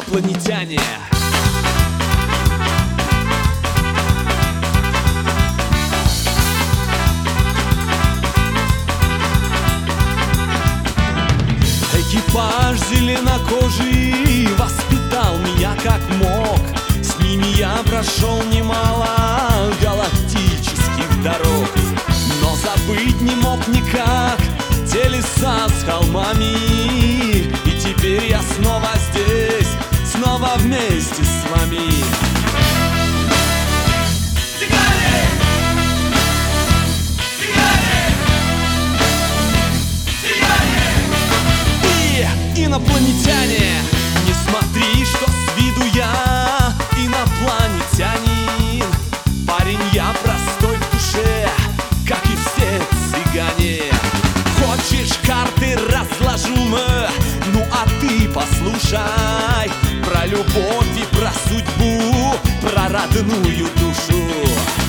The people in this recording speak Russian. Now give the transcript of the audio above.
инопланетяне. Экипаж зеленокожий воспитал меня как мог. С ними я прошел немало галактических дорог, но забыть не мог никак те леса с холмами. И теперь я снова здесь, снова вместе с вами. Инопланетяне, не смотри, что с виду я инопланетянин. Парень, я простой в душе, как и все цыгане. Хочешь, карты разложу мы? Ну а ты послушай про любовь и про судьбу, про родную душу.